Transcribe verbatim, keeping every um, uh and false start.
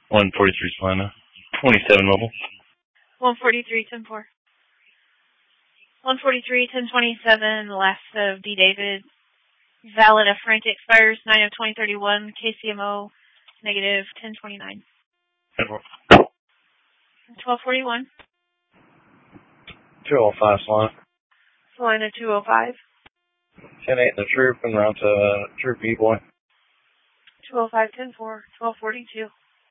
one forty-three Salina. twenty-seven mobile. one forty-three, ten four. one forty-three, ten twenty-seven, last of D. David. Valid afferent expires nine of twenty thirty-one. K C M O negative ten twenty-nine. twelve forty-one. two oh five Salina. Salina two oh five. ten eight in the troop and route to uh, Troop E boy. two oh five, ten four, twelve forty-two.